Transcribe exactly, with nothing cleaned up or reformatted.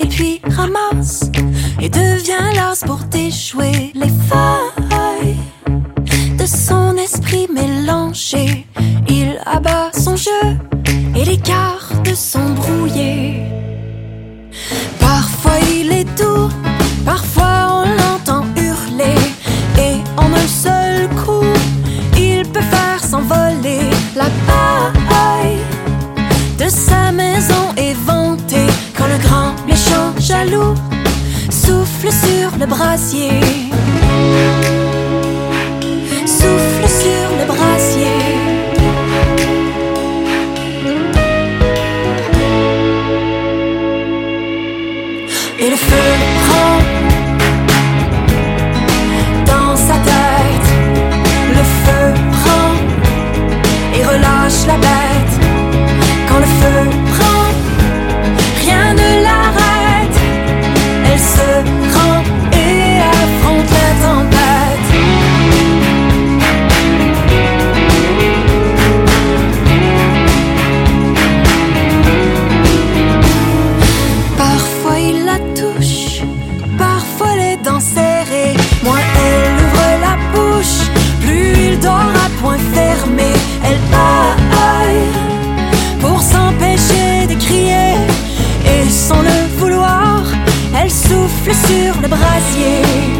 puis ramasse et devient las pour déjouer les failles de son esprit mélangé. Il abat son jeu et les cartes sont brouillées. Parfois il est doux, parfois on l'entend hurler, et en un seul coup il peut faire s'envoler la paille de sa maison éventée. Quand le grand méchant jaloux souffle sur le brasier, souffle sur le brasier. Et le feu prend dans sa tête, le feu prend et relâche la bête. Quand le feu prend, rien ne l'arrête. Elle se rend et affronte la tempête. Parfois il la touche, parfois les dents serrées. Moins elle ouvre la bouche, plus il dort à poing fermé. Elle baille pour s'empêcher de crier, et sans le vouloir, elle souffle sur le brasier.